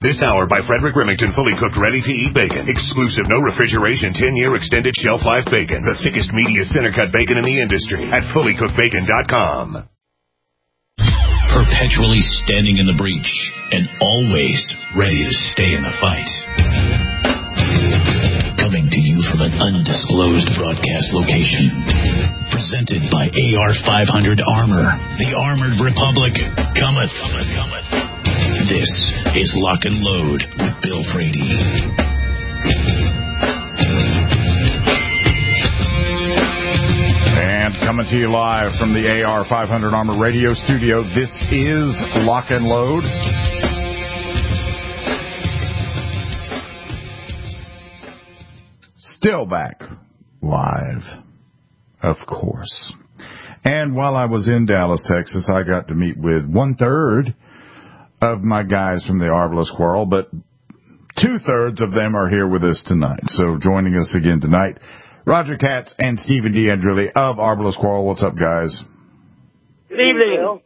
This hour by Frederick Remington, fully cooked, ready-to-eat bacon. Exclusive, no refrigeration, 10-year extended shelf life bacon. The thickest, meatiest center-cut bacon in the industry at fullycookedbacon.com. Perpetually standing in the breach and always ready to stay in the fight. Coming to you from an undisclosed broadcast location. Presented by AR-500 Armor. The Armored Republic cometh. This is Lock and Load with Bill Frady. And coming to you live from the AR-500 Armor radio studio, this is Lock and Load. Still back live, of course. And while I was in Dallas, Texas, I got to meet with 1/3 of my guys from the Arbalest Squirrel, but 2/3 of them are here with us tonight. So joining us again tonight, Roger Katz and Stephen D'Andrilli of Arbalest Squirrel. What's up, guys? Good evening.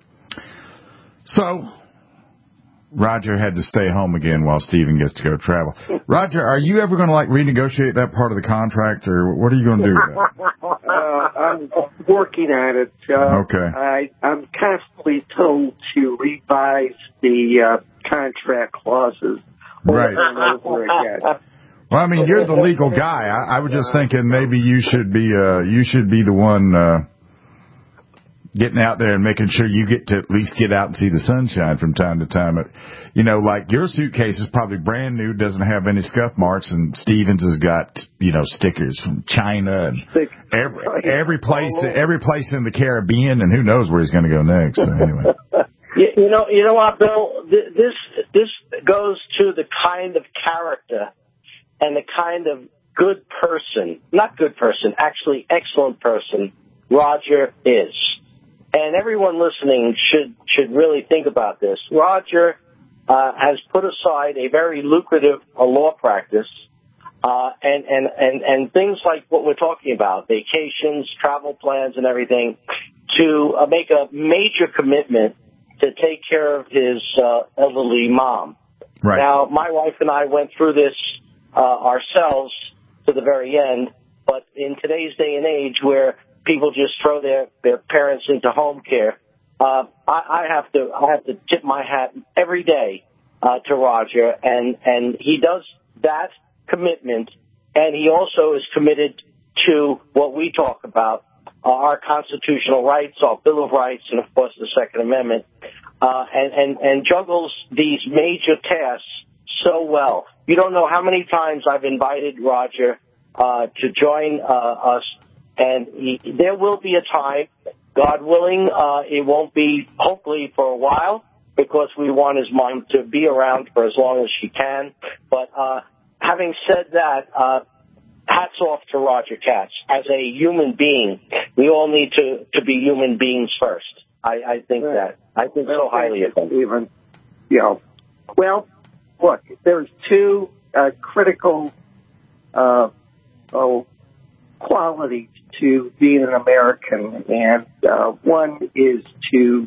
So, Roger had to stay home again while Stephen gets to go travel. Roger, are you ever going to renegotiate that part of the contract, or what are you going to do with that? I'm working on it. Okay. I'm constantly told to revise the contract clauses over and over again. Well, I mean, you're the legal guy. I was just thinking maybe you should be the one getting out there and making sure you get to at least get out and see the sunshine from time to time. You know, like your suitcase is probably brand new, doesn't have any scuff marks, and Stevens has got, stickers from China and every place in the Caribbean, and who knows where he's going to go next. So anyway. You know what, Bill? This goes to the kind of character and the kind of good person, not good person, actually excellent person Roger is. And everyone listening should really think about this. Roger has put aside a very lucrative law practice, and things like what we're talking about, vacations, travel plans, and everything, to make a major commitment to take care of his elderly mom. Right. Now, my wife and I went through this ourselves to the very end, but in today's day and age where people just throw their parents into home care, I have to tip my hat every day to Roger, and he does that commitment, and he also is committed to what we talk about, our constitutional rights, our Bill of Rights, and of course the Second Amendment, and juggles these major tasks so well. You don't know how many times I've invited Roger to join us, and there will be a time, God willing, it won't be hopefully for a while, because we want his mom to be around for as long as she can. But having said that, hats off to Roger Katz. As a human being, we all need to be human beings first. I think that. I think so highly of him. Even, well, look, there's two critical qualities to being an American, and one is to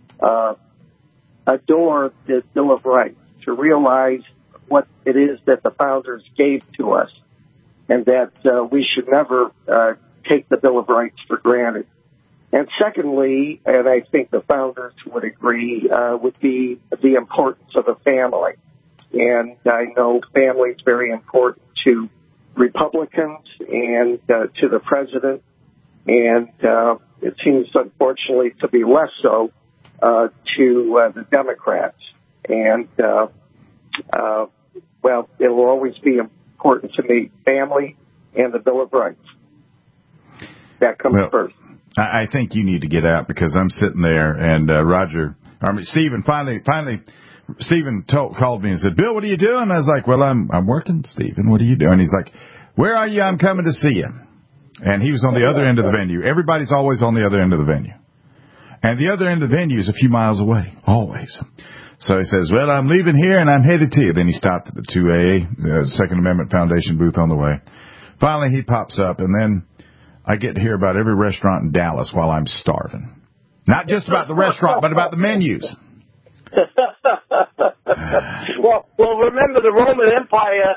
adore the Bill of Rights, to realize what it is that the founders gave to us, and that we should never take the Bill of Rights for granted. And secondly, and I think the founders would agree, would be the importance of a family. And I know family is very important to Republicans and to the president, and it seems, unfortunately, to be less so to the Democrats. And, well, it will always be important to me, family and the Bill of Rights. That comes first. I think you need to get out, because I'm sitting there, and Stephen, finally, Stephen called me and said, "Bill, what are you doing?" I was like, "Well, I'm working, Stephen. What are you doing?" He's like, "Where are you? I'm coming to see you." And he was on the other end of the venue. Everybody's always on the other end of the venue. And the other end of the venue is a few miles away, always. So he says, "Well, I'm leaving here and I'm headed to you." Then he stopped at the 2AA, Second Amendment Foundation booth on the way. Finally, he pops up, and then I get to hear about every restaurant in Dallas while I'm starving. Not just about the restaurant, but about the menus. Well, remember the Roman Empire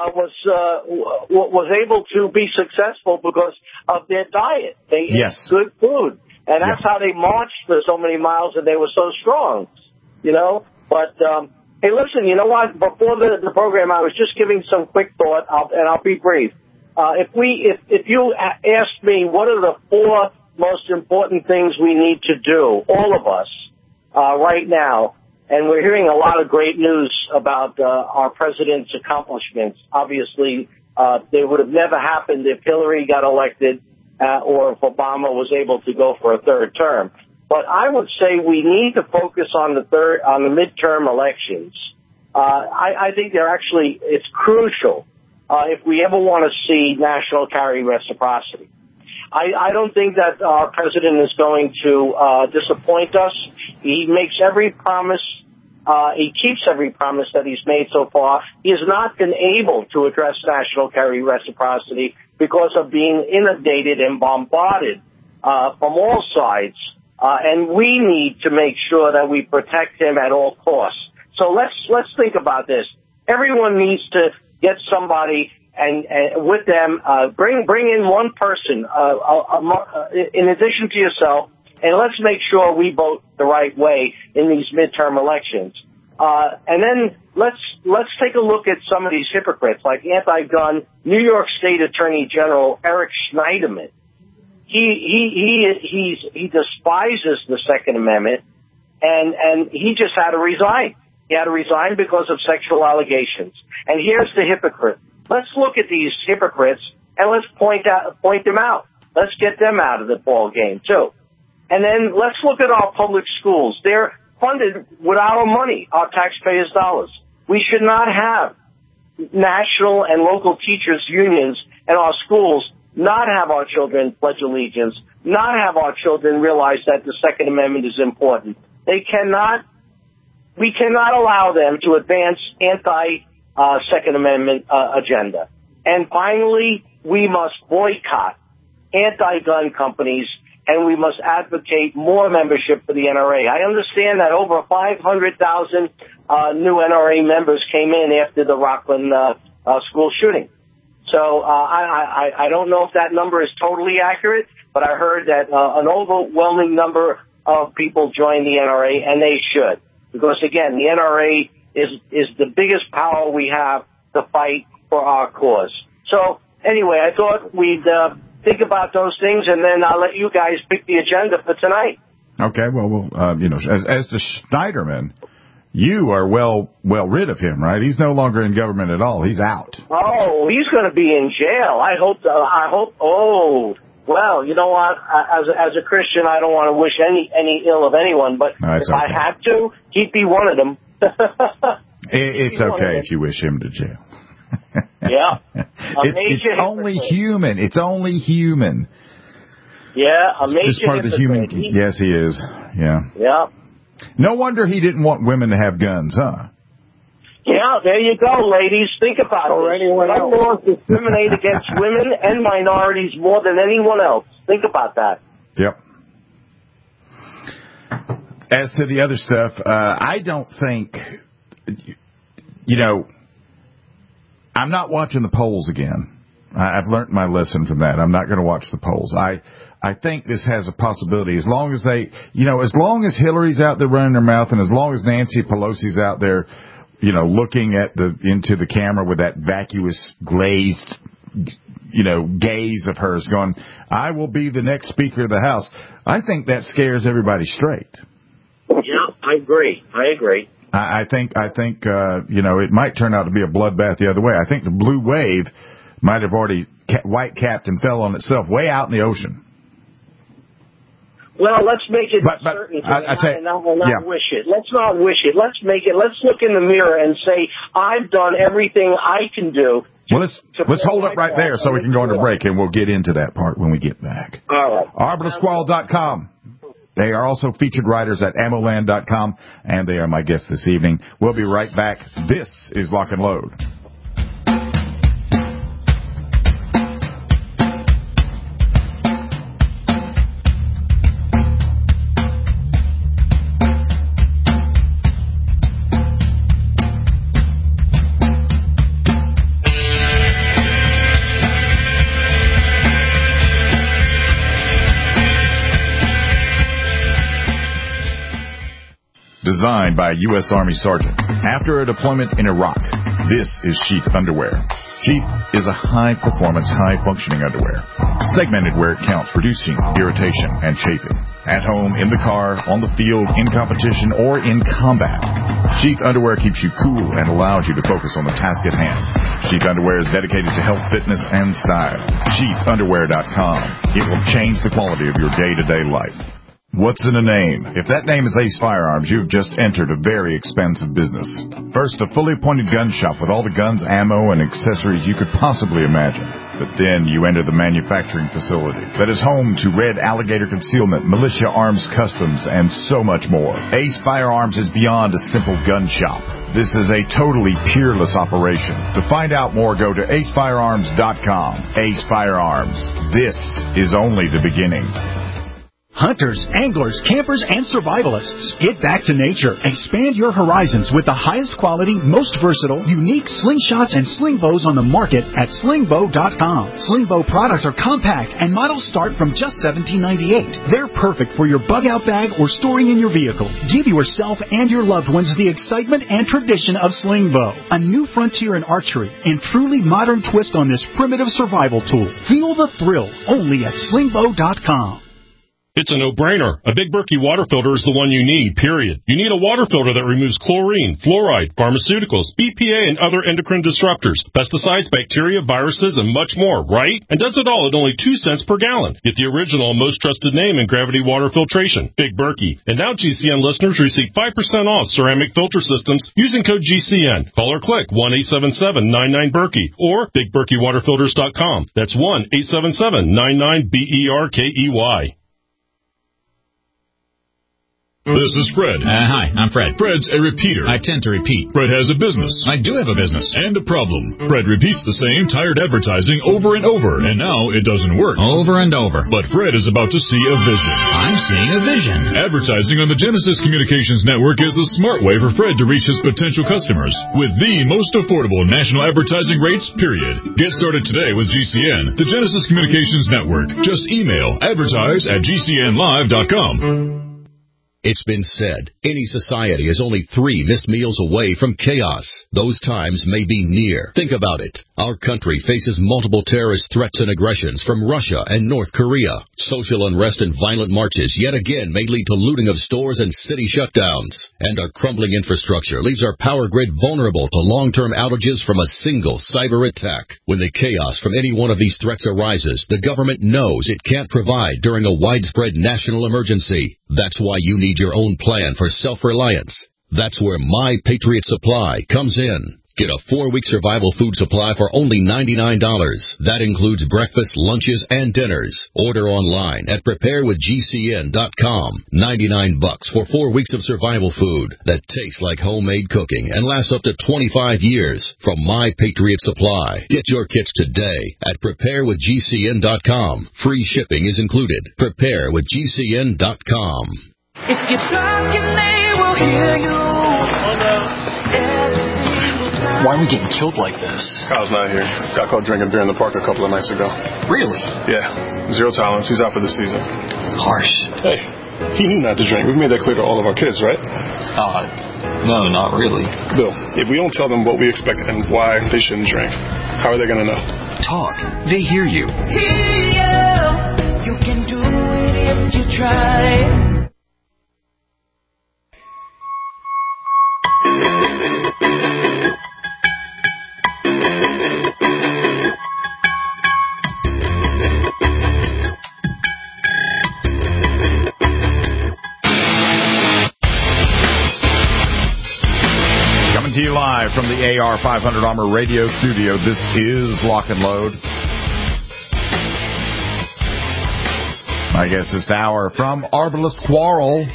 was able to be successful because of their diet. They ate good food, and that's how they marched for so many miles, and they were so strong. You know, but hey, listen, you know what? Before the program, I was just giving some quick thought, and I'll be brief. If you asked me what are the 4 most important things we need to do, all of us, right now, and we're hearing a lot of great news about our president's accomplishments. Obviously, they would have never happened if Hillary got elected or if Obama was able to go for a 3rd term. But I would say we need to focus on the midterm elections. I think it's crucial if we ever want to see national carry reciprocity. I don't think that our president is going to disappoint us. He makes every promise. He keeps every promise that he's made so far. He has not been able to address national carry reciprocity because of being inundated and bombarded from all sides. And we need to make sure that we protect him at all costs. So let's think about this. Everyone needs to get somebody and with them, bring in one person in addition to yourself, and let's make sure we vote the right way in these midterm elections. And then let's take a look at some of these hypocrites, like anti-gun New York State Attorney General Eric Schneiderman. He despises the Second Amendment, and he just had to resign. He had to resign because of sexual allegations. And here's the hypocrite. Let's look at these hypocrites and let's point them out. Let's get them out of the ball game too. And then let's look at our public schools. They're funded with our money, our taxpayers' dollars. We should not have national and local teachers' unions in our schools not have our children pledge allegiance, not have our children realize that the Second Amendment is important. We cannot allow them to advance anti-Second Amendment agenda. And finally, we must boycott anti-gun companies, and we must advocate more membership for the NRA. I understand that over 500,000 new NRA members came in after the Rockland school shooting. So I don't know if that number is totally accurate, but I heard that an overwhelming number of people joined the NRA, and they should. Because, again, the NRA is the biggest power we have to fight for our cause. So, anyway, I thought we'd think about those things, and then I'll let you guys pick the agenda for tonight. Okay, well, as the Schneiderman, you are well rid of him, right? He's no longer in government at all. He's out. Oh, he's going to be in jail. I hope. Oh, well, you know what? As a Christian, I don't want to wish any ill of anyone, but if I had to, he'd be one of them. It's okay if you wish him to jail. Yeah. It's only human. It's only human. Yeah, a major just part of the human. Yes, he is. Yeah. Yeah. No wonder he didn't want women to have guns, huh? Yeah, there you go, ladies. Think about it. Anyone else laws discriminate against women and minorities more than anyone else. Think about that. Yep. As to the other stuff, I don't think, I'm not watching the polls again. I've learned my lesson from that. I'm not going to watch the polls. I think this has a possibility as long as as long as Hillary's out there running her mouth, and as long as Nancy Pelosi's out there, looking into the camera with that vacuous, glazed, gaze of hers, going, "I will be the next Speaker of the House." I think that scares everybody straight. Yeah, I agree. I think it might turn out to be a bloodbath the other way. I think the blue wave might have already white-capped and fell on itself way out in the ocean. Well, let's make it certain and not wish it. Let's not wish it. Let's make it. Let's look in the mirror and say, I've done everything I can do. Well, let's hold up right there so we can go into break, and we'll get into that part when we get back. All right. ArbiterSquall.com. They are also featured writers at AmmoLand.com, and they are my guests this evening. We'll be right back. This is Lock and Load. designed by a U.S. Army sergeant. After a deployment in Iraq, this is sheath underwear. Sheath is a high-performance, high-functioning underwear, segmented where it counts, reducing irritation and chafing. At home, in the car, on the field, in competition, or in combat, sheath underwear keeps you cool and allows you to focus on the task at hand. Sheath underwear is dedicated to health, fitness, and style. SheathUnderwear.com. It will change the quality of your day-to-day life. What's in a name? If that name is Ace Firearms, you've just entered a very expensive business. First, a fully appointed gun shop with all the guns, ammo, and accessories you could possibly imagine. But then you enter the manufacturing facility that is home to Red Alligator Concealment, Militia Arms Customs, and so much more. Ace Firearms is beyond a simple gun shop. This is a totally peerless operation. To find out more, go to acefirearms.com. Ace Firearms. This is only the beginning. Hunters, anglers, campers, and survivalists. Get back to nature. Expand your horizons with the highest quality, most versatile, unique slingshots and sling bows on the market at slingbow.com. Sling bow products are compact and models start from just $17.98. They're perfect for your bug-out bag or storing in your vehicle. Give yourself and your loved ones the excitement and tradition of sling bow. A new frontier in archery and truly modern twist on this primitive survival tool. Feel the thrill only at slingbow.com. It's a no-brainer. A Big Berkey water filter is the one you need, period. You need a water filter that removes chlorine, fluoride, pharmaceuticals, BPA, and other endocrine disruptors, pesticides, bacteria, viruses, and much more, right? And does it all at only 2 cents per gallon. Get the original and most trusted name in gravity water filtration, Big Berkey. And now GCN listeners receive 5% off ceramic filter systems using code GCN. Call or click 1-877-99-BERKEY or BigBerkeyWaterFilters.com. That's 1-877-99-BERKEY. This is Fred. Hi, I'm Fred. Fred's a repeater. I tend to repeat. Fred has a business. I do have a business. And a problem. Fred repeats the same tired advertising over and over, and now it doesn't work. Over and over. But Fred is about to see a vision. I'm seeing a vision. Advertising on the Genesis Communications Network is the smart way for Fred to reach his potential customers with the most affordable national advertising rates, period. Get started today with GCN, the Genesis Communications Network. Just email advertise@gcnlive.com. It's been said, any society is only 3 missed meals away from chaos. Those times may be near. Think about it. Our country faces multiple terrorist threats and aggressions from Russia and North Korea. Social unrest and violent marches yet again may lead to looting of stores and city shutdowns. And our crumbling infrastructure leaves our power grid vulnerable to long-term outages from a single cyber attack. When the chaos from any one of these threats arises, the government knows it can't provide during a widespread national emergency. That's why you need your own plan for self-reliance. That's where My Patriot Supply comes in. Get a 4-week survival food supply for only $99. That includes breakfast, lunches, and dinners. Order online at preparewithgcn.com. $99 for 4 weeks of survival food that tastes like homemade cooking and lasts up to 25 years from My Patriot Supply. Get your kits today at preparewithgcn.com. Free shipping is included. Preparewithgcn.com. If you're talking, they will hear you. Why are we getting killed like this? Kyle's not here. Got caught drinking beer in the park a couple of nights ago. Really? Yeah. 0 tolerance. He's out for the season. Harsh. Hey, he knew not to drink. We've made that clear to all of our kids, right? No, not really. Bill, if we don't tell them what we expect and why they shouldn't drink, how are they going to know? Talk. They hear you. You can do it if you try. Coming to you live from the AR-500 Armor Radio Studio, this is Lock and Load. My guest this hour from Arbalest Quarrel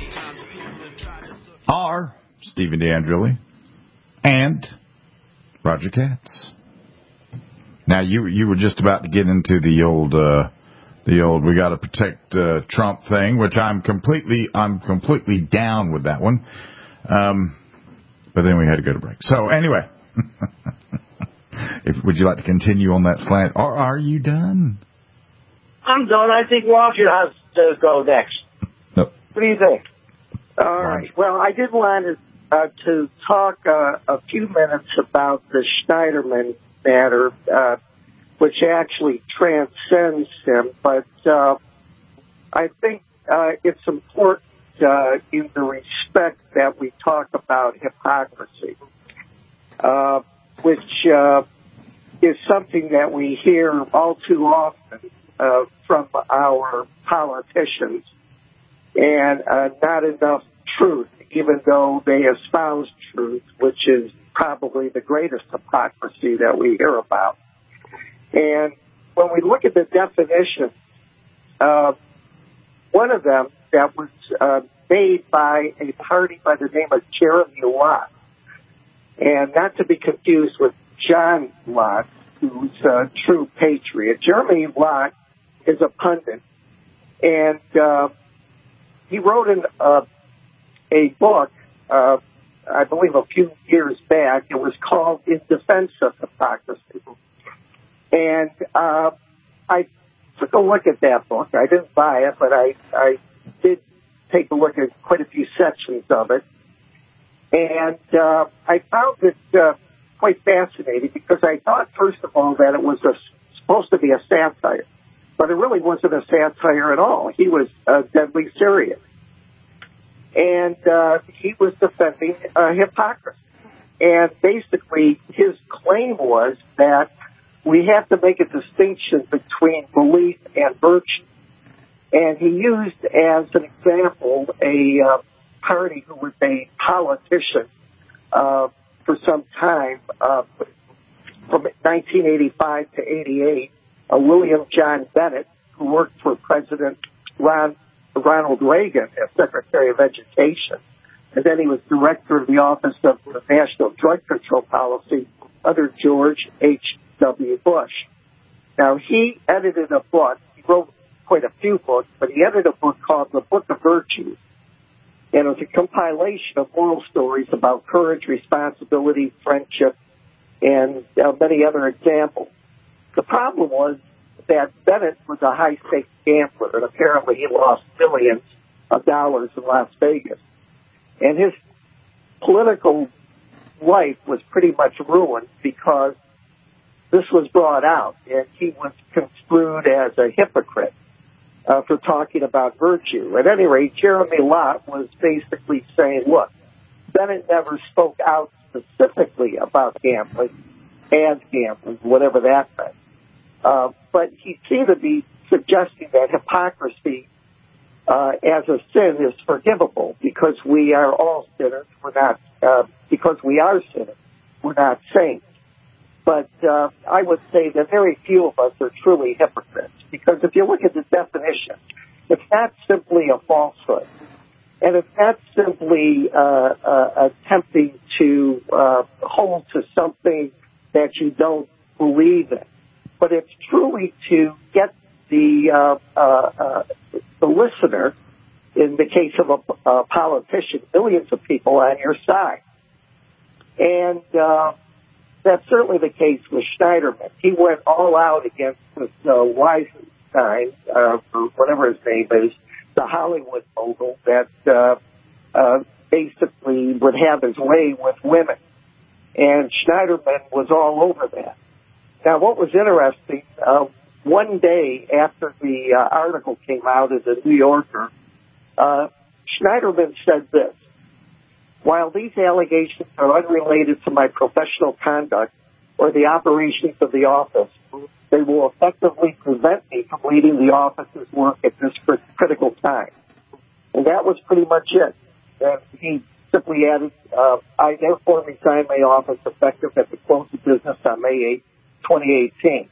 are Stephen D'Angeli and Roger Katz. Now, you were just about to get into the old we got to protect Trump thing, which I'm completely down with that one. But then we had to go to break. So anyway, would you like to continue on that slant, or are you done? I'm done. I think Roger has to go next. Nope. What do you think? All right. Well, I did want to talk a few minutes about the Schneiderman matter, which actually transcends him. But I think it's important in the respect that we talk about hypocrisy, which is something that we hear all too often from our politicians, and not enough truth, even though they espouse truth, which is probably the greatest hypocrisy that we hear about. And when we look at the definition, one of them that was made by a party by the name of Jeremy Lott, and not to be confused with John Lott, who's a true patriot. Jeremy Lott is a pundit, and he wrote a book, I believe a few years back. It was called In Defense of Hypocrisy. And I took a look at that book. I didn't buy it, but I did take a look at quite a few sections of it. And I found it quite fascinating because I thought, first of all, that it was supposed to be a satire. But it really wasn't a satire at all. He was deadly serious. And he was defending hypocrisy. And basically, his claim was that we have to make a distinction between belief and virtue. And he used as an example a party who was a politician for some time, from 1985 to 88, William John Bennett, who worked for President Ronald Reagan as Secretary of Education. And then he was director of the Office of National Drug Control Policy under George H.W. Bush. Now, he edited a book. He wrote quite a few books, but he edited a book called The Book of Virtues. And it was a compilation of moral stories about courage, responsibility, friendship, and many other examples. The problem was that Bennett was a high-stakes gambler, and apparently he lost millions of dollars in Las Vegas. And his political life was pretty much ruined because this was brought out, and he was construed as a hypocrite for talking about virtue. At any rate, Jeremy Lott was basically saying, look, Bennett never spoke out specifically about gambling, and gambling, whatever that meant. But he seemed to be suggesting that hypocrisy as a sin is forgivable because we are all sinners. We're not, because we are sinners, we're not saints. But I would say that very few of us are truly hypocrites because if you look at the definition, it's not simply a falsehood. And it's not simply attempting to hold to something that you don't believe in, but it's truly to get the listener, in the case of a politician, millions of people on your side. And that's certainly the case with Schneiderman. He went all out against this Weisenstein, or whatever his name is, the Hollywood mogul that basically would have his way with women. And Schneiderman was all over that. Now, what was interesting, one day after the article came out in the New Yorker, Schneiderman said this: while these allegations are unrelated to my professional conduct or the operations of the office, they will effectively prevent me from leading the office's work at this critical time. And that was pretty much it. And he simply added, I therefore resign my office effective at the close of business on May 8, 2018.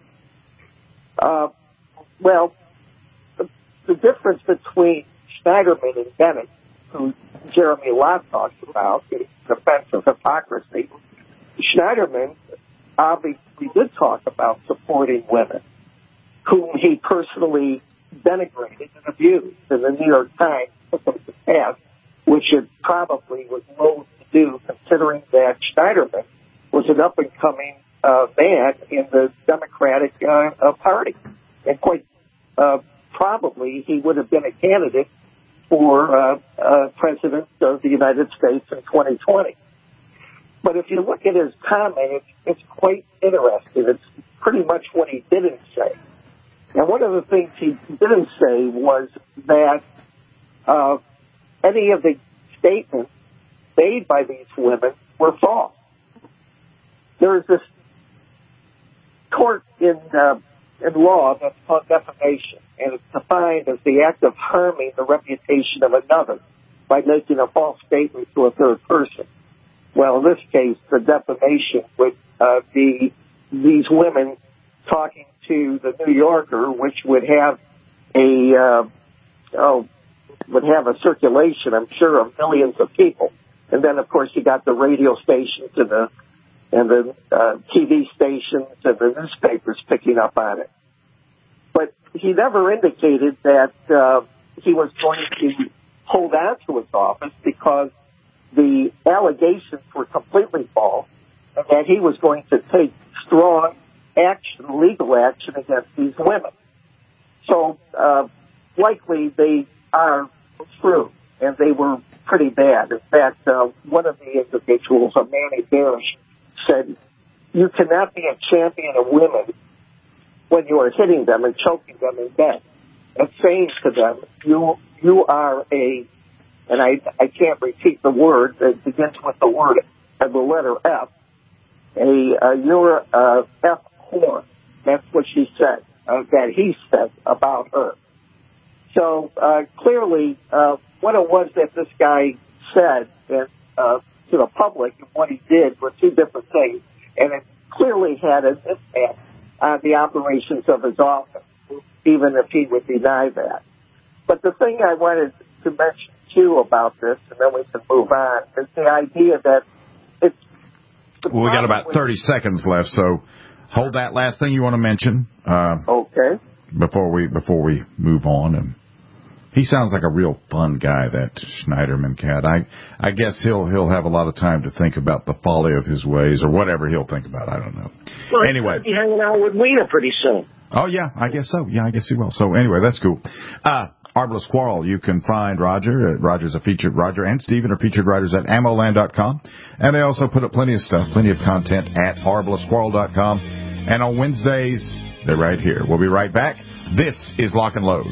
Well, the difference between Schneiderman and Bennett, who Jeremy Lott talks about in defense of hypocrisy, Schneiderman obviously did talk about supporting women, whom he personally denigrated and abused, and the New York Times took them to task, which it probably was loath to do, considering that Schneiderman was an up-and-coming man in the Democratic Party. And quite probably he would have been a candidate for President of the United States in 2020. But if you look at his comment, it's quite interesting. It's pretty much what he didn't say. And one of the things he didn't say was that any of the statements made by these women were false. There is this tort in law that's called defamation, and it's defined as the act of harming the reputation of another by making a false statement to a third person. Well, in this case, the defamation would be these women talking to the New Yorker, which would have a circulation, I'm sure, of millions of people. And then, of course, you got the radio stations and the TV stations and the newspapers picking up on it. But he never indicated that he was going to hold on to his office because the allegations were completely false, and that he was going to take strong action, legal action against these women. So likely they are true, and they were pretty bad. In fact, one of the individuals, Manny Barish, said, "You cannot be a champion of women when you are hitting them and choking them in bed and saying to them, you are a," and I can't repeat the word, it begins with the word and the letter F, you're a F whore. That's what she said, that he said about her. So clearly, what it was that this guy said to the public and what he did were two different things, and it clearly had an impact on the operations of his office, even if he would deny that. But the thing I wanted to mention, too, about this, and then we can move on, is the idea that it's... Well, we got about 30 seconds left, so hold that last thing you want to mention. Okay. Before we move on. And he sounds like a real fun guy, that Schneiderman cat. I guess he'll have a lot of time to think about the folly of his ways, or whatever he'll think about. I don't know. Well, anyway, he'll be hanging out with Weena pretty soon. Oh yeah, I guess so. Yeah, I guess he will. So anyway, that's cool. Arbalest Quarrel, you can find Roger. Roger and Stephen are featured writers at ammoland.com, and they also put up plenty of stuff, plenty of content at arbalestquarrel.com. And on Wednesdays, they're right here. We'll be right back. This is Lock and Load.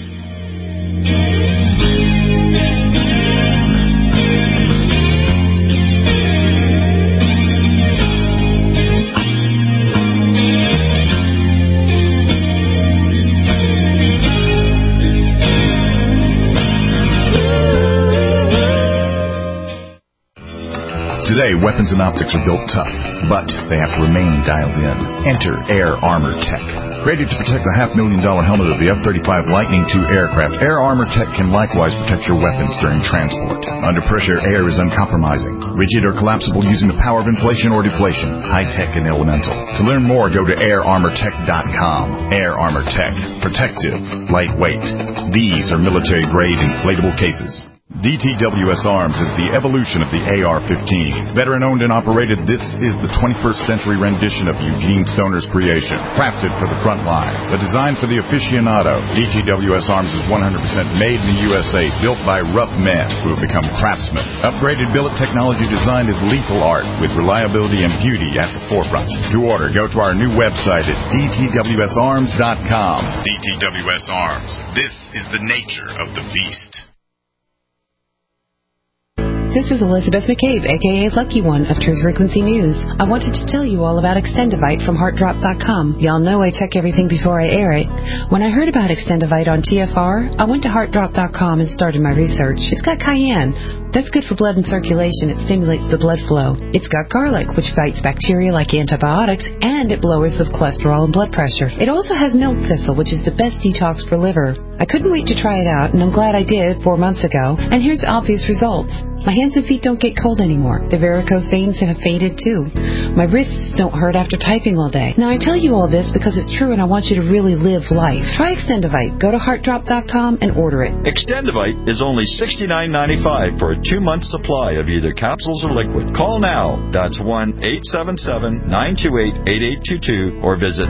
Today, weapons and optics are built tough, but they have to remain dialed in. Enter Air Armor Tech. Rated to protect the $500,000 helmet of the F-35 Lightning II aircraft, Air Armor Tech can likewise protect your weapons during transport. Under pressure, air is uncompromising, rigid or collapsible using the power of inflation or deflation, high-tech and elemental. To learn more, go to airarmortech.com. Air Armor Tech. Protective. Lightweight. These are military-grade inflatable cases. DTWS Arms is the evolution of the AR-15. Veteran-owned and operated, this is the 21st century rendition of Eugene Stoner's creation. Crafted for the front line, but designed for the aficionado. DTWS Arms is 100% made in the USA, built by rough men who have become craftsmen. Upgraded billet technology design is lethal art, with reliability and beauty at the forefront. To order, go to our new website at dtwsarms.com. DTWS Arms. This is the nature of the beast. This is Elizabeth McCabe, a.k.a. Lucky One of Truth Frequency News. I wanted to tell you all about Extendivite from HeartDrop.com. Y'all know I check everything before I air it. When I heard about Extendivite on TFR, I went to HeartDrop.com and started my research. It's got cayenne. That's good for blood and circulation. It stimulates the blood flow. It's got garlic, which fights bacteria like antibiotics, and it lowers the cholesterol and blood pressure. It also has milk thistle, which is the best detox for liver. I couldn't wait to try it out, and I'm glad I did 4 months ago. And here's obvious results. My hands and feet don't get cold anymore. The varicose veins have faded too. My wrists don't hurt after typing all day. Now I tell you all this because it's true and I want you to really live life. Try Extendivite. Go to heartdrop.com and order it. Extendivite is only $69.95 for a 2-month supply of either capsules or liquid. Call now. That's 1-877-928-8822 or visit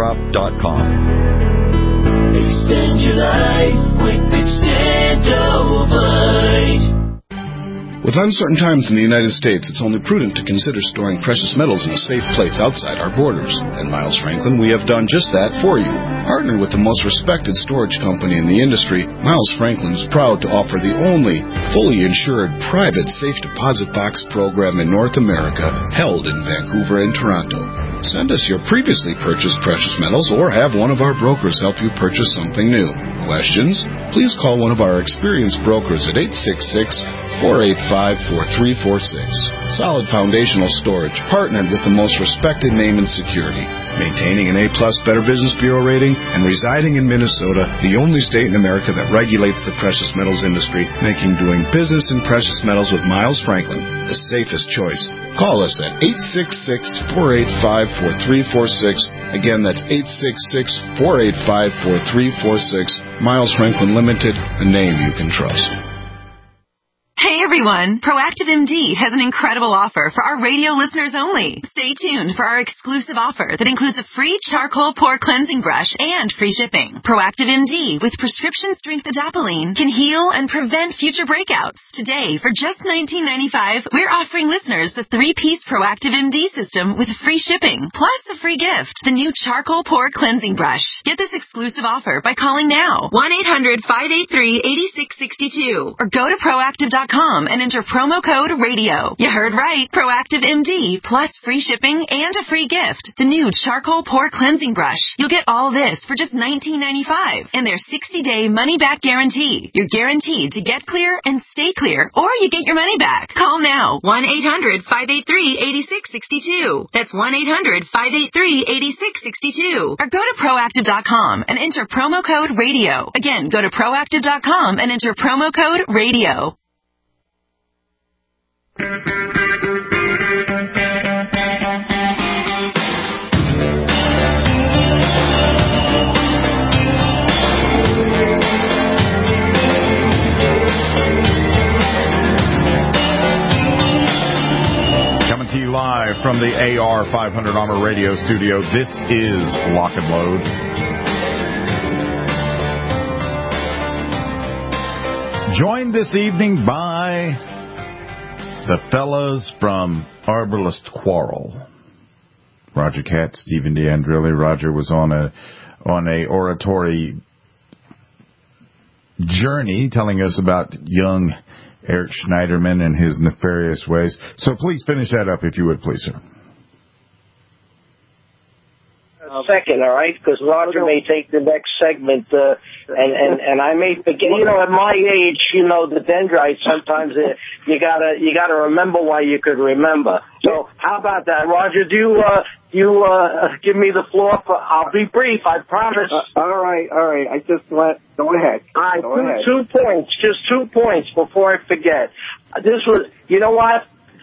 heartdrop.com. Extend your life with Extendo. With uncertain times in the United States, it's only prudent to consider storing precious metals in a safe place outside our borders. At Miles Franklin, we have done just that for you. Partnered with the most respected storage company in the industry, Miles Franklin is proud to offer the only fully insured private safe deposit box program in North America, held in Vancouver and Toronto. Send us your previously purchased precious metals or have one of our brokers help you purchase something new. Questions? Please call one of our experienced brokers at 866-485-4346. Solid Foundational Storage, partnered with the most respected name in security. Maintaining an A-plus Better Business Bureau rating and residing in Minnesota, the only state in America that regulates the precious metals industry, making doing business in precious metals with Miles Franklin the safest choice. Call us at 866-485-4346. Again, that's 866-485-4346. Miles Franklin Limited, a name you can trust. Hey everyone, Proactive MD has an incredible offer for our radio listeners only. Stay tuned for our exclusive offer that includes a free charcoal pore cleansing brush and free shipping. Proactive MD with prescription strength adapalene can heal and prevent future breakouts. Today, for just $19.95, we're offering listeners the 3-piece Proactive MD system with free shipping, plus a free gift, the new charcoal pore cleansing brush. Get this exclusive offer by calling now, 1-800-583-8662, or go to proactive.com and enter promo code RADIO. You heard right. Proactive MD plus free shipping and a free gift. The new charcoal pore cleansing brush. You'll get all this for just $19.95 and their 60-day money-back guarantee. You're guaranteed to get clear and stay clear, or you get your money back. Call now. 1-800-583-8662. That's 1-800-583-8662. Or go to proactive.com and enter promo code RADIO. Again, go to proactive.com and enter promo code RADIO. Coming to you live from the AR500 Armor Radio studio, this is Lock and Load. Joined this evening by the fellas from Arborist Quarrel. Roger Katz, Stephen D'Andrilli. Roger was on a oratory journey telling us about young Eric Schneiderman and his nefarious ways. So please finish that up if you would, please, sir. Second, all right, because Roger may take the next segment, and I may forget. You know, at my age, the dendrites sometimes you gotta remember why you could remember. So how about that, Roger? Do you give me the floor? I'll be brief, I promise. All right. I just go ahead. All right, two points, just 2 points before I forget. This was, you know what?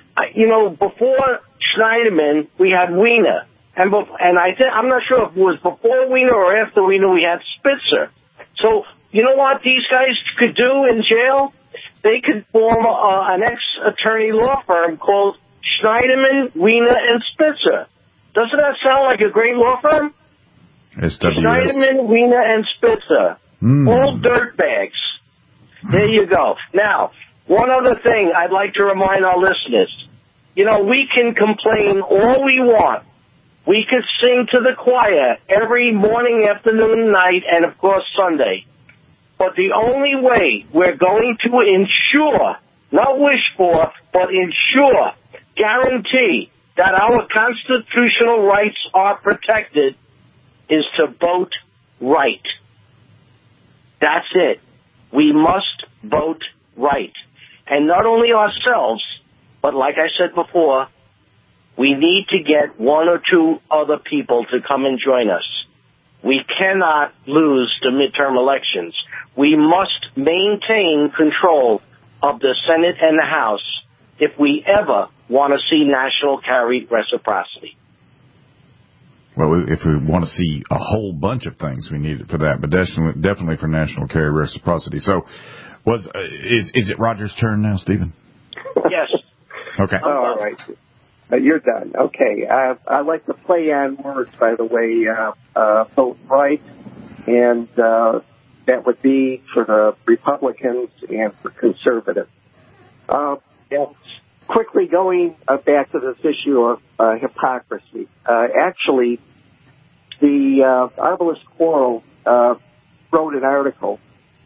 Before Schneiderman, we had Wiener. And I'm not sure if it was before Wiener or after Wiener we had Spitzer. So, you know what these guys could do in jail? They could form an ex-attorney law firm called Schneiderman, Wiener, and Spitzer. Doesn't that sound like a great law firm? SWS. Schneiderman, Wiener, and Spitzer. All dirtbags. There you go. Now, one other thing I'd like to remind our listeners. We can complain all we want. We could sing to the choir every morning, afternoon, night, and, of course, Sunday. But the only way we're going to ensure, not wish for, but ensure, guarantee that our constitutional rights are protected is to vote right. That's it. We must vote right. And not only ourselves, but like I said before, we need to get one or two other people to come and join us. We cannot lose the midterm elections. We must maintain control of the Senate and the House if we ever want to see national carry reciprocity. Well, if we want to see a whole bunch of things, we need it for that, but definitely for national carry reciprocity. So, is it Roger's turn now, Stephen? Yes. Okay. All right. You're done. Okay. I like to play on words, by the way. Vote right. And that would be for the Republicans and for conservatives. And quickly going back to this issue of hypocrisy, actually, the Arbalest Quarrel wrote an article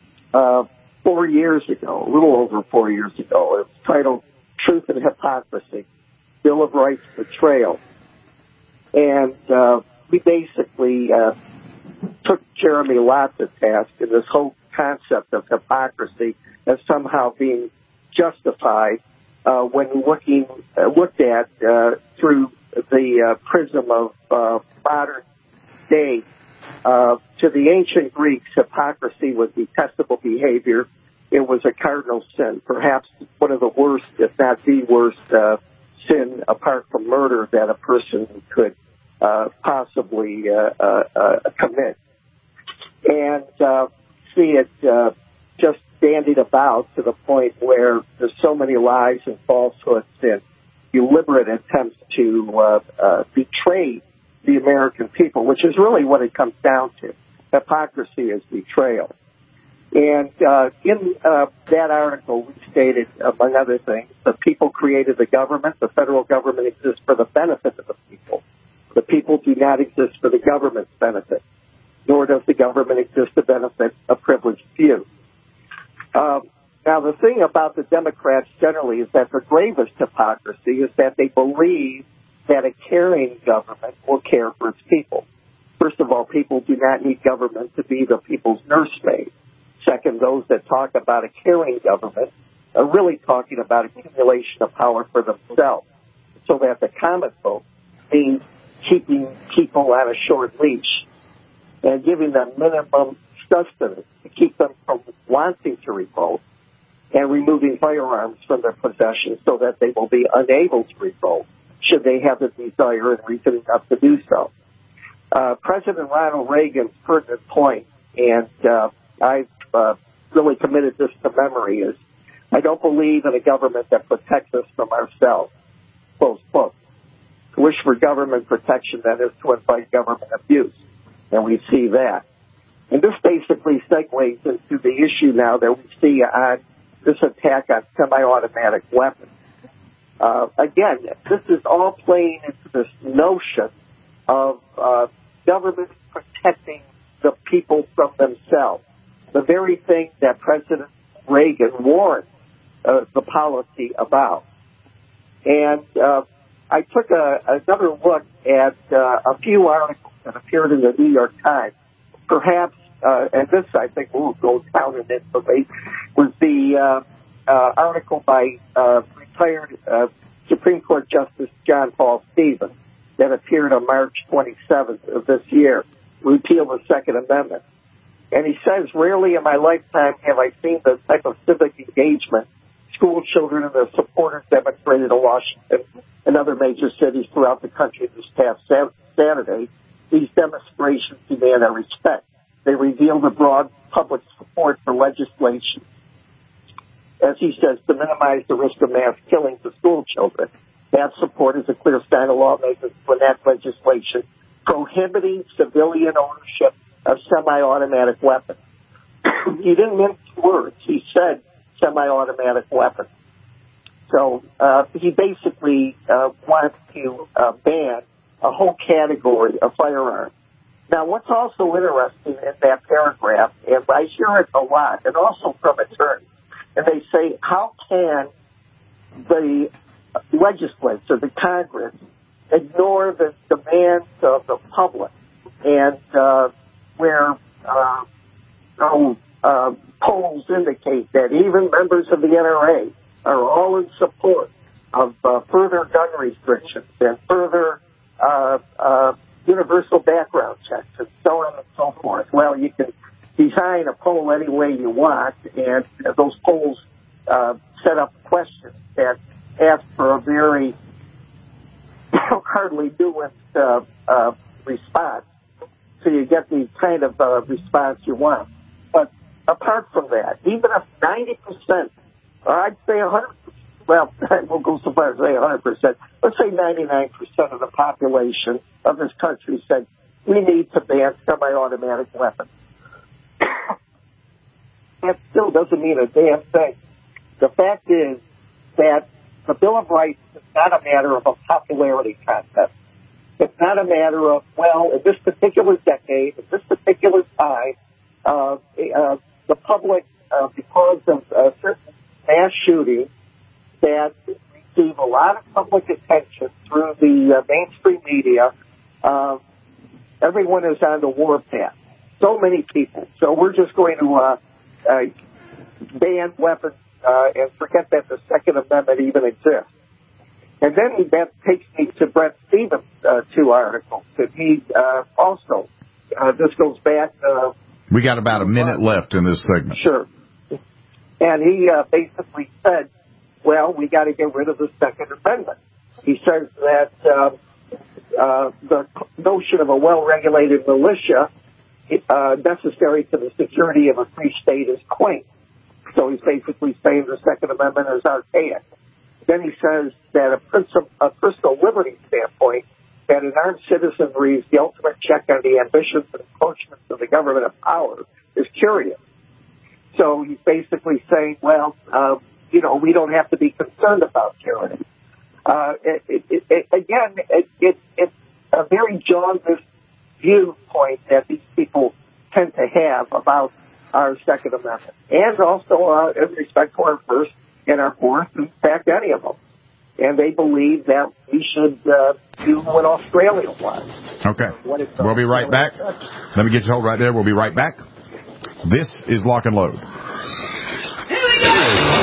4 years ago, a little over 4 years ago. It's titled Truth and Hypocrisy, Bill of Rights Betrayal. And we basically took Jeremy Lott to task in this whole concept of hypocrisy as somehow being justified when looked at through the prism of modern day. To the ancient Greeks, hypocrisy was detestable behavior. It was a cardinal sin, perhaps one of the worst, if not the worst, sin apart from murder that a person could possibly commit. And see it just bandied about to the point where there's so many lies and falsehoods and deliberate attempts to betray the American people, which is really what it comes down to. Hypocrisy is betrayal. And in that article, we stated, among other things, the people created the government. The federal government exists for the benefit of the people. The people do not exist for the government's benefit, nor does the government exist to benefit a privileged few. Now, the thing about the Democrats generally is that the gravest hypocrisy is that they believe that a caring government will care for its people. First of all, people do not need government to be the people's nursemaid. Second, those that talk about a caring government are really talking about accumulation of power for themselves, so that the common folk means keeping people on a short leash and giving them minimum sustenance to keep them from wanting to revolt and removing firearms from their possession so that they will be unable to revolt should they have the desire and reason enough to do so. President Ronald Reagan's pertinent point, and I've really committed this to memory, is I don't believe in a government that protects us from ourselves, close quote. To wish for government protection, that is to invite government abuse, and we see that. And this basically segues into the issue now that we see on this attack on semi-automatic weapons. Again, this is all playing into this notion of government protecting the people from themselves, the very thing that President Reagan warned the policy about. And I took another look at a few articles that appeared in the New York Times. Perhaps, and this I think will go down in infamy, was the article by retired Supreme Court Justice John Paul Stevens that appeared on March 27th of this year, repeal the Second Amendment. And he says, rarely in my lifetime have I seen the type of civic engagement school children and their supporters demonstrated in Washington and other major cities throughout the country this past Saturday. These demonstrations demand our respect. They reveal the broad public support for legislation, as he says, to minimize the risk of mass killings of school children. That support is a clear sign of lawmakers to enact legislation prohibiting civilian ownership of semi-automatic weapons. He didn't mince words. He said semi-automatic weapons. So he basically wants to ban a whole category of firearms. Now, what's also interesting in that paragraph, and I hear it a lot, and also from attorneys, and they say, how can the legislature, the Congress, ignore the demands of the public, and where polls indicate that even members of the NRA are all in support of further gun restrictions and further universal background checks and so on and so forth. Well, you can design a poll any way you want, and those polls set up questions that ask for a very hardly nuanced response, so you get the kind of response you want. But apart from that, even if 90%, or I'd say 100%, well, we'll go so far as to say 100%, let's say 99% of the population of this country said we need to ban semi-automatic weapons. that still doesn't mean a damn thing. The fact is that the Bill of Rights is not a matter of a popularity contest. It's not a matter of, well, in this particular decade, in this particular time, the public, because of certain mass shootings that receive a lot of public attention through the mainstream media, everyone is on the warpath. So many people. So we're just going to ban weapons and forget that the Second Amendment even exists. And then that takes me to Brent Stevens' two articles. And he also, this goes back... we got about a minute left in this segment. Sure. And he basically said, well, we got to get rid of the Second Amendment. He says that the notion of a well-regulated militia necessary to the security of a free state is quaint. So he's basically saying the Second Amendment is archaic. Then he says that a personal liberty standpoint, that an armed citizenry is the ultimate check on the ambitions and encroachments of the government of power, is curious. So he's basically saying, well, we don't have to be concerned about tyranny. It's a very jaundiced viewpoint that these people tend to have about our Second Amendment, and also in respect to our First and our Fourth, in fact, any of them. And they believe that we should do what Australia was. Okay. We'll be right back. Let me get you hold right there. We'll be right back. This is Lock and Load. Here we go!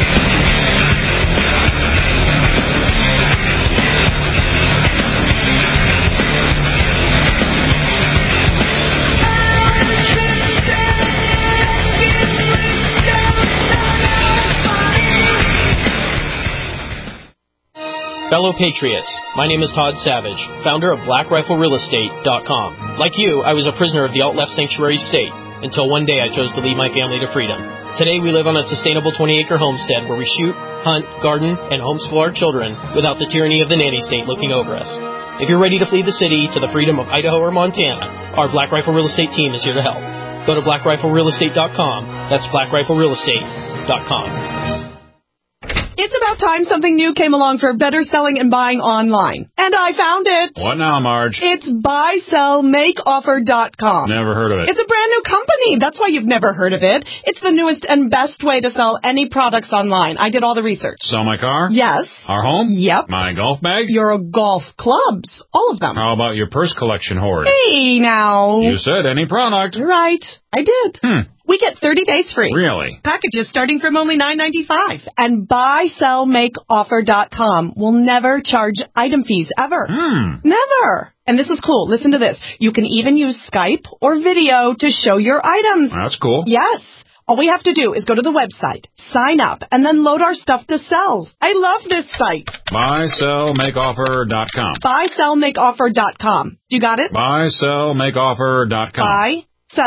Fellow Patriots, my name is Todd Savage, founder of BlackRifleRealEstate.com. Like you, I was a prisoner of the alt-left sanctuary state, until one day I chose to lead my family to freedom. Today we live on a sustainable 20-acre homestead where we shoot, hunt, garden, and homeschool our children without the tyranny of the nanny state looking over us. If you're ready to flee the city to the freedom of Idaho or Montana, our Black Rifle Real Estate team is here to help. Go to BlackRifleRealEstate.com. That's BlackRifleRealEstate.com. It's about time something new came along for better selling and buying online. And I found it. What now, Marge? It's buysellmakeoffer.com. Never heard of it. It's a brand new company. That's why you've never heard of it. It's the newest and best way to sell any products online. I did all the research. Sell my car? Yes. Our home? Yep. My golf bag? Your golf clubs. All of them. How about your purse collection hoard? Hey, now. You said any product. Right. I did. We get 30 days free. Really? Packages starting from only $9.95. And buysellmakeoffer.com will never charge item fees ever. Never. And this is cool. Listen to this. You can even use Skype or video to show your items. That's cool. Yes. All we have to do is go to the website, sign up, and then load our stuff to sell. I love this site. Buysellmakeoffer.com. Buysellmakeoffer.com. You got it? Buysellmakeoffer.com.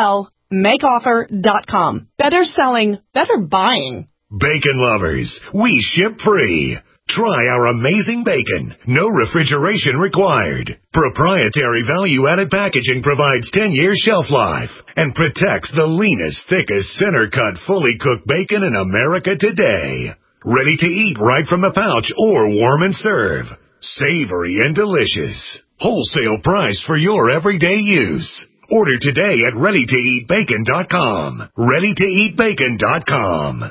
Buysellmakeoffer.com. Better selling, better buying. Bacon lovers, we ship free. Try our amazing bacon. No refrigeration required. Proprietary value-added packaging provides 10-year shelf life and protects the leanest, thickest, center-cut, fully cooked bacon in America today. Ready to eat right from the pouch or warm and serve. Savory and delicious. Wholesale price for your everyday use. Order today at ReadyToEatBacon.com. ReadyToEatBacon.com.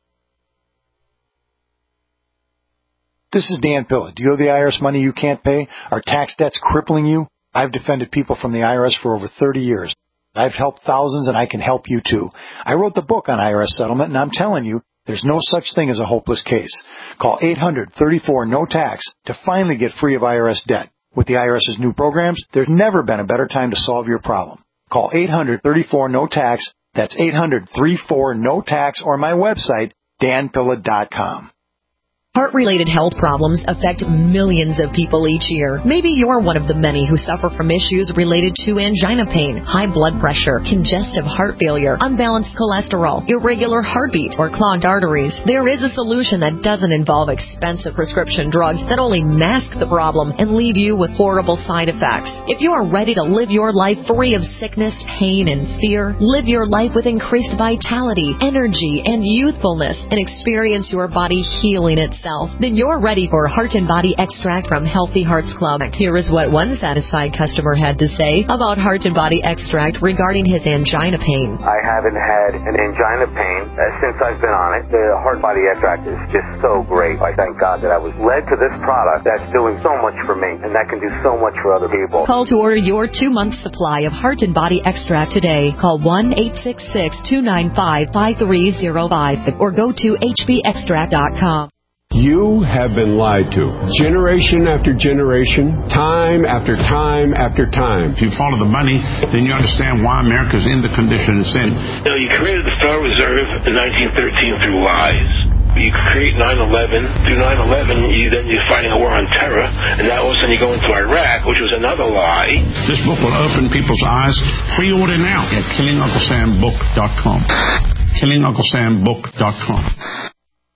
This is Dan Pilla. Do you owe the IRS money you can't pay? Are tax debts crippling you? I've defended people from the IRS for over 30 years. I've helped thousands, and I can help you too. I wrote the book on IRS settlement, and I'm telling you, there's no such thing as a hopeless case. Call 800-34-NO-TAX to finally get free of IRS debt. With the IRS's new programs, there's never been a better time to solve your problem. Call 800-34-NO-TAX. That's 800-34-NO-TAX, or my website, danpilla.com. Heart-related health problems affect millions of people each year. Maybe you're one of the many who suffer from issues related to angina pain, high blood pressure, congestive heart failure, unbalanced cholesterol, irregular heartbeat, or clogged arteries. There is a solution that doesn't involve expensive prescription drugs that only mask the problem and leave you with horrible side effects. If you are ready to live your life free of sickness, pain, and fear, live your life with increased vitality, energy, and youthfulness, and experience your body healing itself, then you're ready for Heart and Body Extract from Healthy Hearts Club. Here is what one satisfied customer had to say about Heart and Body Extract regarding his angina pain. I haven't had an angina pain since I've been on it. The Heart Body Extract is just so great. I thank God that I was led to this product that's doing so much for me, and that can do so much for other people. Call to order your 2-month supply of Heart and Body Extract today. Call 1-866-295-5305 or go to hbextract.com. You have been lied to. Generation after generation, time after time after time. If you follow the money, then you understand why America's in the condition it's in. You created the Federal Reserve in 1913 through lies. You create 9/11. Through 9/11, you're fighting a war on terror, and now all of a sudden you go into Iraq, which was another lie. This book will open people's eyes. Pre-order now at KillingUncleSamBook.com. KillingUncleSamBook.com.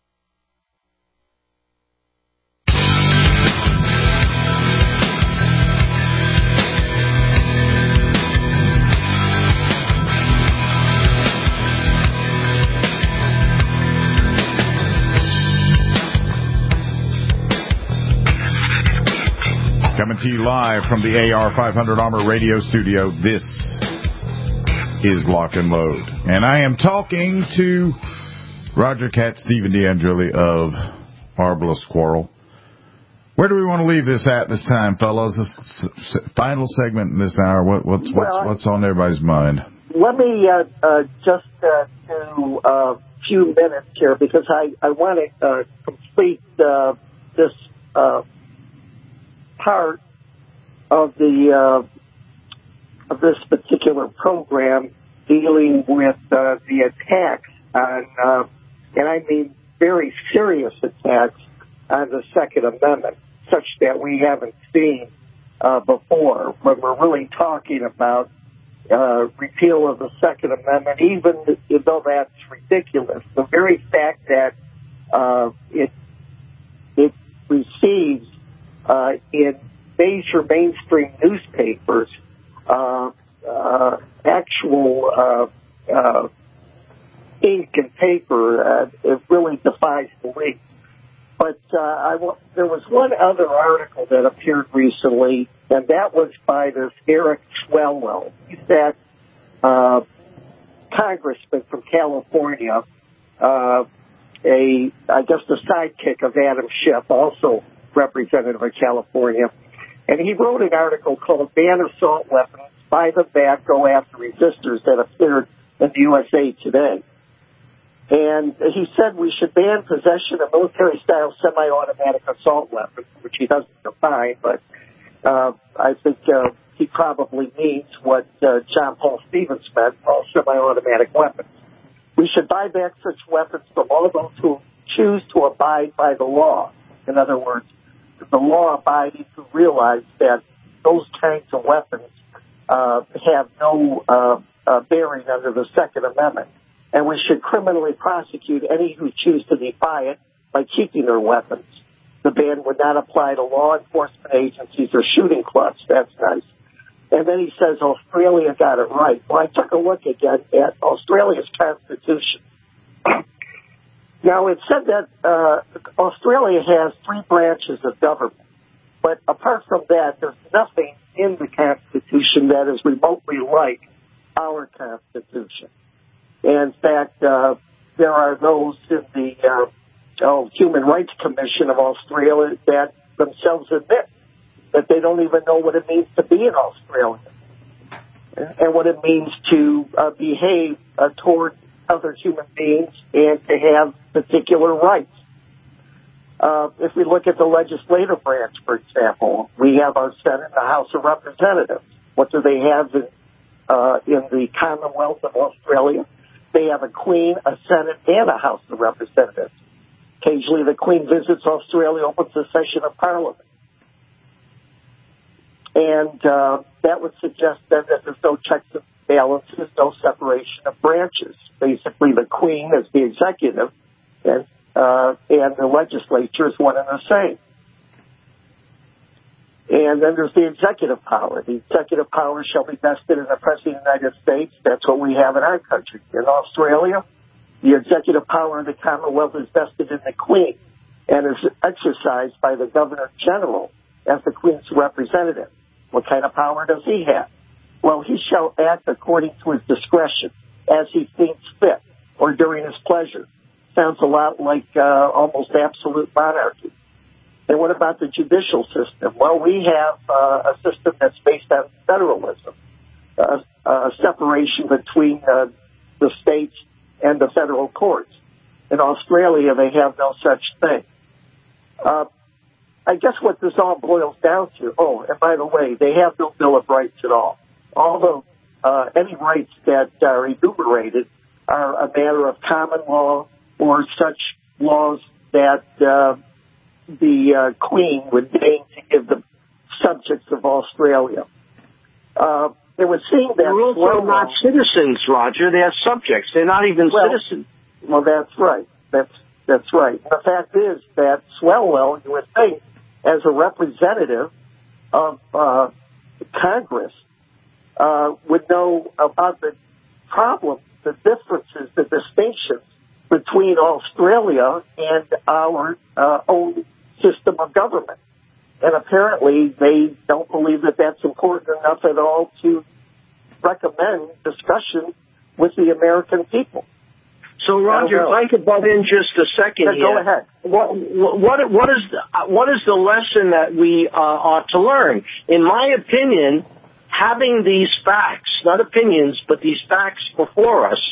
Coming to you live from the AR500 Armor Radio Studio, this is Lock and Load. And I am talking to Roger Katz, Stephen D'Angeli of Arbalest Quarrel. Where do we want to leave this at this time, fellows? This final segment in this hour. What's on everybody's mind? Let me just do a few minutes here because I want to complete this part of this particular program dealing with the attacks on, and I mean very serious attacks on the Second Amendment, such that we haven't seen before. When we're really talking about repeal of the Second Amendment, even though that's ridiculous, the very fact that it receives in major mainstream newspapers actual ink and paper, it really defies belief. But there was one other article that appeared recently, and that was by this Eric Swalwell. He's that congressman from California, I guess the sidekick of Adam Schiff, also representative of California. And he wrote an article called Ban Assault Weapons, Buy Them Back, Go After Resistors, that appeared in the USA Today. And he said we should ban possession of military-style semi-automatic assault weapons, which he doesn't define, but I think he probably means what John Paul Stevens meant, all semi-automatic weapons. We should buy back such weapons from all those who choose to abide by the law. In other words, the law-abiding who realize that those kinds of weapons have no bearing under the Second Amendment. And we should criminally prosecute any who choose to defy it by keeping their weapons. The ban would not apply to law enforcement agencies or shooting clubs. That's nice. And then he says Australia got it right. Well, I took a look again at Australia's constitution. Now, it said that Australia has 3 branches of government. But apart from that, there's nothing in the Constitution that is remotely like our Constitution. In fact, there are those in the Human Rights Commission of Australia that themselves admit that they don't even know what it means to be an Australian and what it means to behave toward other human beings and to have particular rights. If we look at the legislative branch, for example, we have our Senate and the House of Representatives. What do they have in the Commonwealth of Australia? They have a Queen, a Senate, and a House of Representatives. Occasionally the Queen visits Australia, opens a session of Parliament. And that would suggest then that there's no checks and balances, no separation of branches. Basically, the Queen is the executive, and the legislature is one and the same. And then there's the executive power. The executive power shall be vested in the President of the United States. That's what we have in our country. In Australia, the executive power of the Commonwealth is vested in the Queen and is exercised by the Governor General as the Queen's representative. What kind of power does he have? Well, he shall act according to his discretion as he thinks fit or during his pleasure. Sounds a lot like almost absolute monarchy. And what about the judicial system? Well, we have a system that's based on federalism, a separation between the states and the federal courts. In Australia, they have no such thing. I guess what this all boils down to, and by the way, they have no Bill of Rights at all. Although any rights that are enumerated are a matter of common law or such laws that the Queen would deign to give the subjects of Australia. It would seem that they're also not citizens, Roger. They're subjects. They're not even citizens. Well, that's right. That's right. The fact is that Swalwell, you would think, as a representative of Congress, would know about the problems, the differences, the distinctions between Australia and our own system of government. And apparently they don't believe that that's important enough at all to recommend discussion with the American people. So, Roger, if I could butt in just a second here. Go ahead. What is the lesson that we ought to learn? In my opinion, having these facts, not opinions, but these facts before us,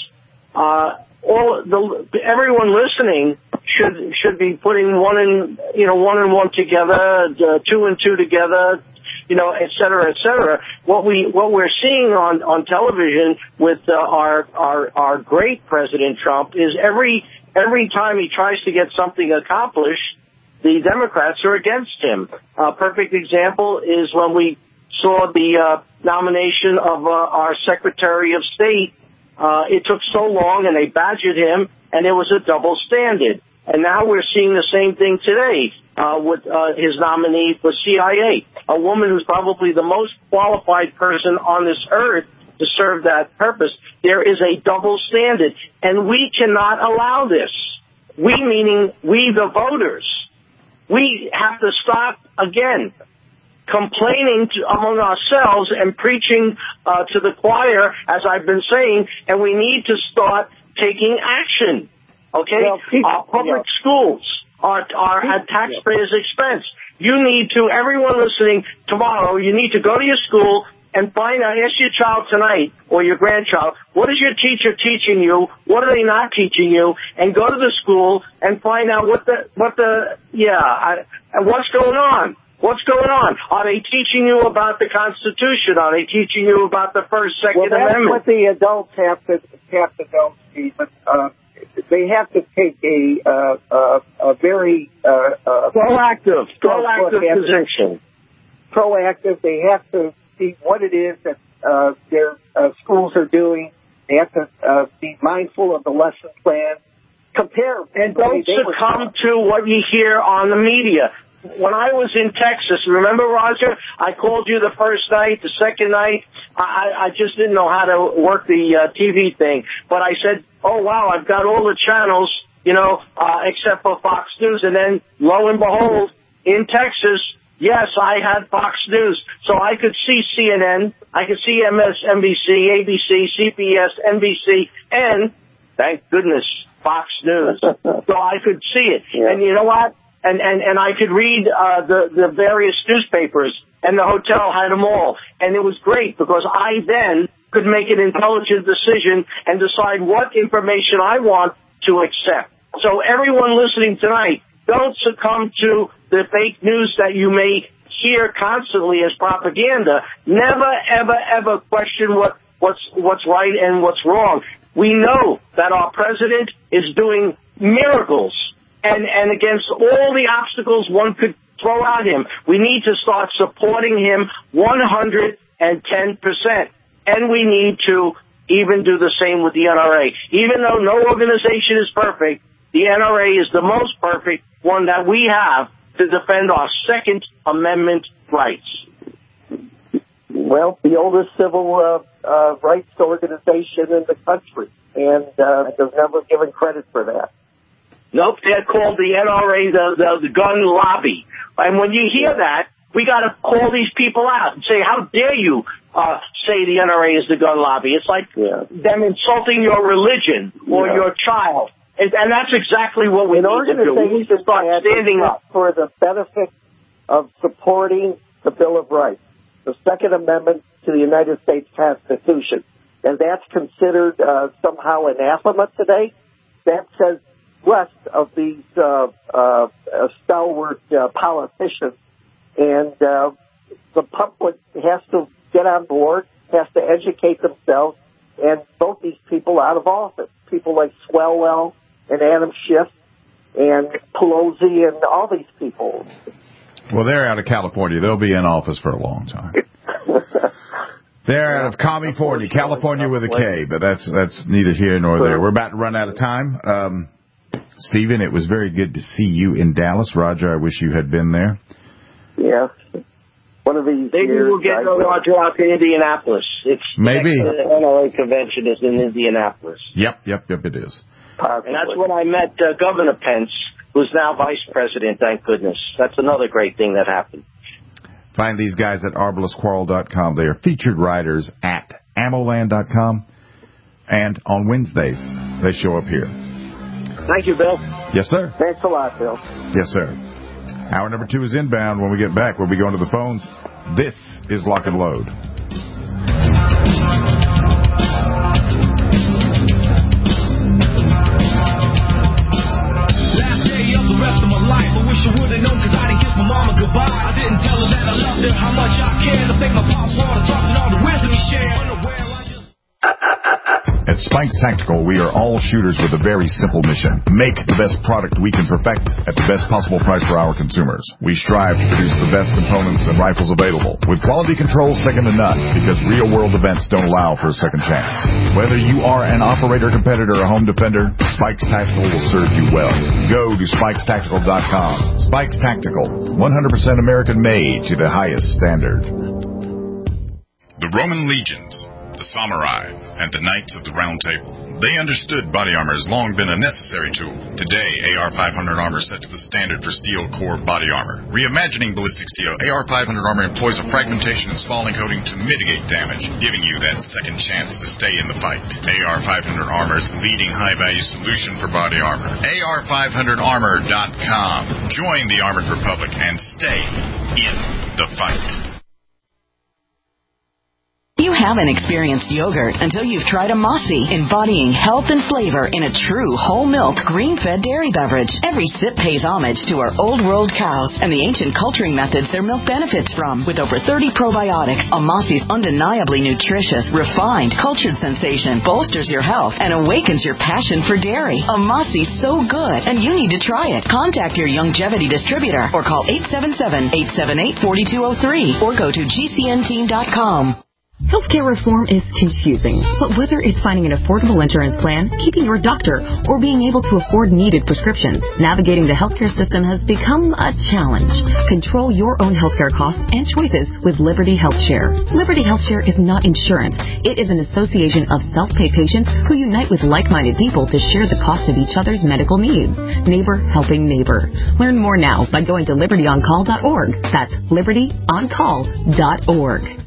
everyone listening should be putting one and one together, two and two together, et cetera, et cetera. What we're seeing on television with our great President Trump is every time he tries to get something accomplished, the Democrats are against him. A perfect example is when we saw the nomination of our Secretary of State. It took so long, and they badgered him, and it was a double standard. And now we're seeing the same thing today with his nominee for CIA, a woman who's probably the most qualified person on this earth to serve that purpose. There is a double standard, and we cannot allow this. We, meaning we the voters. We have to stop, again, complaining among ourselves and preaching to the choir, as I've been saying, and we need to start taking action. Okay? Well, our public schools are at taxpayers' expense. You need to, everyone listening tomorrow, you need to go to your school and find out, ask your child tonight or your grandchild, what is your teacher teaching you? What are they not teaching you? And go to the school and find out what's going on. What's going on? Are they teaching you about the Constitution? Are they teaching you about the First, Second Amendment? What the adults have to know, Stephen. They have to take a very proactive position. Proactive. They have to see what it is that their schools are doing. They have to be mindful of the lesson plan. Compare and don't succumb to what you hear on the media. When I was in Texas, remember, Roger, I called you the first night, the second night. I just didn't know how to work the TV thing. But I said, oh, wow, I've got all the channels, except for Fox News. And then, lo and behold, in Texas, yes, I had Fox News. So I could see CNN, I could see MSNBC, ABC, CBS, NBC, and, thank goodness, Fox News. So I could see it. Yeah. And you know what? And I could read the various newspapers, and the hotel had them all. And it was great because I then could make an intelligent decision and decide what information I want to accept. So everyone listening tonight, don't succumb to the fake news that you may hear constantly as propaganda. Never, ever, ever question what's right and what's wrong. We know that our president is doing miracles. and against all the obstacles one could throw at him. We need to start supporting him 110%. And we need to even do the same with the NRA. Even though no organization is perfect, the NRA is the most perfect one that we have to defend our Second Amendment rights. Well, the oldest civil rights organization in the country, and they're never given credit for that. Nope, they're called the NRA, the gun lobby. And when you hear that, we got to call these people out and say, how dare you say the NRA is the gun lobby? It's like them insulting your religion or your child. And that's exactly what we need to do. We need to start standing up for the benefit of supporting the Bill of Rights, the Second Amendment to the United States Constitution. And that's considered somehow anathema today. That says less of these stalwart politicians. And the public has to get on board, has to educate themselves, and vote these people out of office. People like Swalwell and Adam Schiff and Pelosi and all these people. Well, they're out of California. They'll be in office for a long time. They're out of California with a K, but that's neither here nor there. We're about to run out of time. Stephen, it was very good to see you in Dallas. Roger, I wish you had been there. Yeah. One of these Maybe years, we'll get Roger out to Indianapolis. Maybe. The NRA convention is in Indianapolis. Yep, it is. And that's when I met Governor Pence, who's now vice president, thank goodness. That's another great thing that happened. Find these guys at arbalestquarrel.com. They are featured writers at ammoland.com. And on Wednesdays, they show up here. Thank you, Bill. Yes, sir. Thanks a lot, Bill. Yes, sir. Hour number 2 is inbound. When we get back, we'll be going to the phones. This is Lock and Load. Last day of the rest of my life, I wish I would have known, because I didn't kiss my mama goodbye. I didn't tell her that I loved her, how much I cared. I think my pops wanted to talk and all the wisdom he shared. At Spikes Tactical, we are all shooters with a very simple mission. Make the best product we can perfect at the best possible price for our consumers. We strive to produce the best components and rifles available, with quality control second to none, because real-world events don't allow for a second chance. Whether you are an operator, competitor, or home defender, Spikes Tactical will serve you well. Go to SpikesTactical.com. Spikes Tactical, 100% American-made to the highest standard. The Roman legions, the samurai, and the knights of the Round Table. They understood body armor has long been a necessary tool. Today, AR-500 armor sets the standard for steel core body armor. Reimagining ballistic steel, AR-500 armor employs a fragmentation and spalling coating to mitigate damage, giving you that second chance to stay in the fight. AR-500 armor is the leading high-value solution for body armor. AR500armor.com. Join the Armored Republic and stay in the fight. You haven't experienced yogurt until you've tried a Mossy, embodying health and flavor in a true whole milk, green-fed dairy beverage. Every sip pays homage to our old world cows and the ancient culturing methods their milk benefits from. With over 30 probiotics, a Mossy's undeniably nutritious, refined, cultured sensation bolsters your health and awakens your passion for dairy. A Mossy's so good, and you need to try it. Contact your Youngevity distributor or call 877-878-4203 or go to gcnteam.com. Healthcare reform is confusing, but whether it's finding an affordable insurance plan, keeping your doctor, or being able to afford needed prescriptions, navigating the healthcare system has become a challenge. Control your own healthcare costs and choices with Liberty HealthShare. Liberty HealthShare is not insurance. It is an association of self-pay patients who unite with like-minded people to share the cost of each other's medical needs. Neighbor helping neighbor. Learn more now by going to libertyoncall.org. That's libertyoncall.org.